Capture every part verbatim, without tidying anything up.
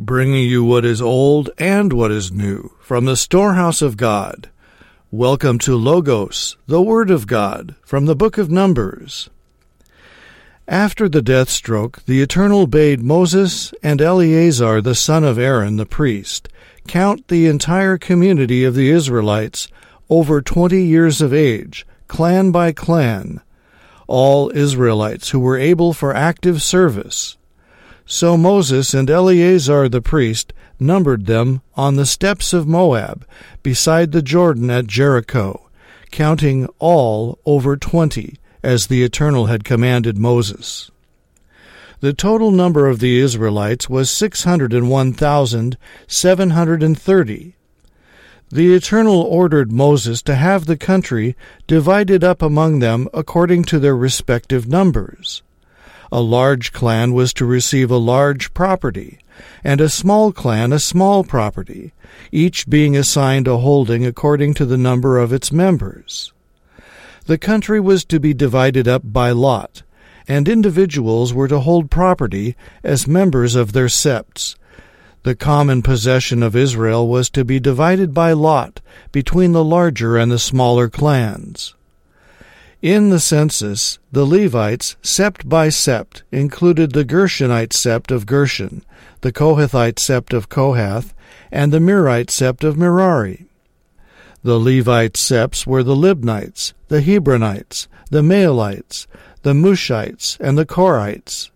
bringing you what is old and what is new from the storehouse of God. Welcome to Logos, the Word of God, from the book of Numbers. After the death stroke, the Eternal bade Moses and Eleazar, the son of Aaron, the priest, count the entire community of the Israelites over twenty years of age, clan by clan, all Israelites who were able for active service. So Moses and Eleazar the priest numbered them on the steppes of Moab, beside the Jordan at Jericho, counting all over twenty, as the Eternal had commanded Moses. The total number of the Israelites was six hundred and one thousand seven hundred and thirty. The Eternal ordered Moses to have the country divided up among them according to their respective numbers. A large clan was to receive a large property, and a small clan a small property, each being assigned a holding according to the number of its members. The country was to be divided up by lot, and individuals were to hold property as members of their septs. The common possession of Israel was to be divided by lot between the larger and the smaller clans. In the census, the Levites, sept by sept, included the Gershonite sept of Gershon, the Kohathite sept of Kohath, and the Merarite sept of Merari. The Levite septs were the Libnites, the Hebronites, the Maalites, the Mushites, and the Korites.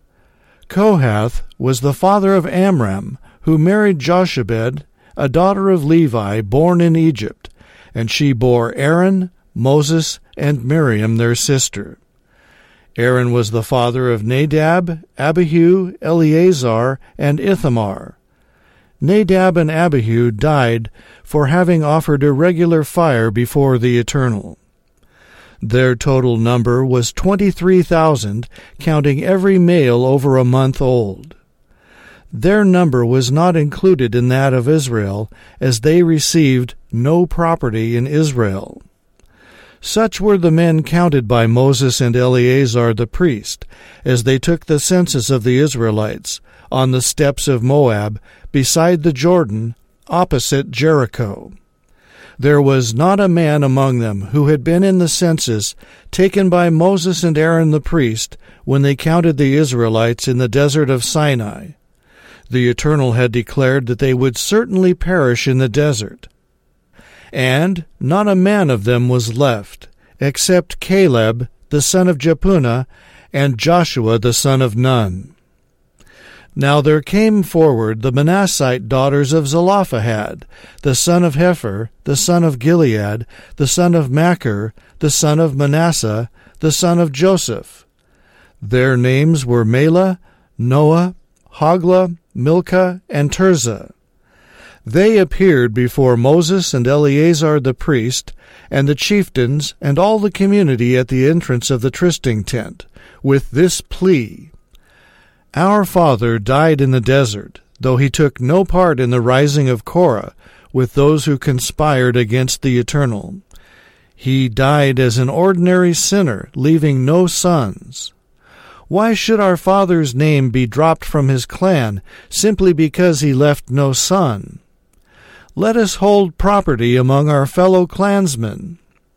Kohath was the father of Amram, who married Jochebed, a daughter of Levi, born in Egypt, and she bore Aaron, Moses, and Miriam their sister. Aaron was the father of Nadab, Abihu, Eleazar, and Ithamar. Nadab and Abihu died for having offered irregular fire before the Eternal. Their total number was twenty-three thousand, counting every male over a month old. Their number was not included in that of Israel, as they received no property in Israel. Such were the men counted by Moses and Eleazar the priest, as they took the census of the Israelites, on the steppes of Moab, beside the Jordan, opposite Jericho. There was not a man among them who had been in the census taken by Moses and Aaron the priest when they counted the Israelites in the desert of Sinai. The Eternal had declared that they would certainly perish in the desert. And not a man of them was left, except Caleb the son of Jephunneh and Joshua the son of Nun. Now there came forward the Manassite daughters of Zelophehad, the son of Hepher, the son of Gilead, the son of Machir, the son of Manasseh, the son of Joseph. Their names were Mahlah, Noah, Hoglah, Milcah, and Tirzah. They appeared before Moses and Eleazar the priest, and the chieftains, and all the community at the entrance of the trysting tent, with this plea: Our father died in the desert, though he took no part in the rising of Korah, with those who conspired against the Eternal. He died as an ordinary sinner, leaving no sons. Why should our father's name be dropped from his clan, simply because he left no son? Let us hold property among our fellow clansmen.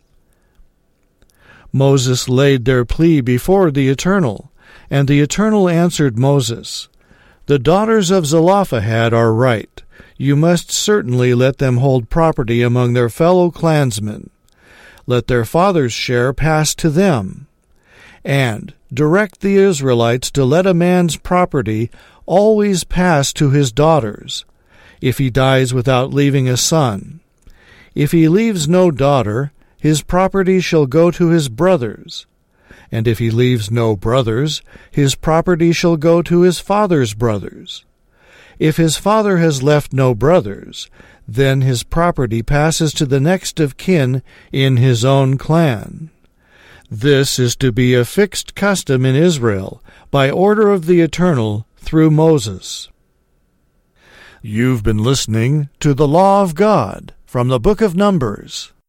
Moses laid their plea before the Eternal, and the Eternal answered Moses, The daughters of Zelophehad are right. You must certainly let them hold property among their fellow clansmen. Let their father's share pass to them. And direct the Israelites to let a man's property always pass to his daughters, if he dies without leaving a son. If he leaves no daughter, his property shall go to his brothers. And if he leaves no brothers, his property shall go to his father's brothers. If his father has left no brothers, then his property passes to the next of kin in his own clan. This is to be a fixed custom in Israel, by order of the Eternal, through Moses. You've been listening to the Law of God from the Book of Numbers.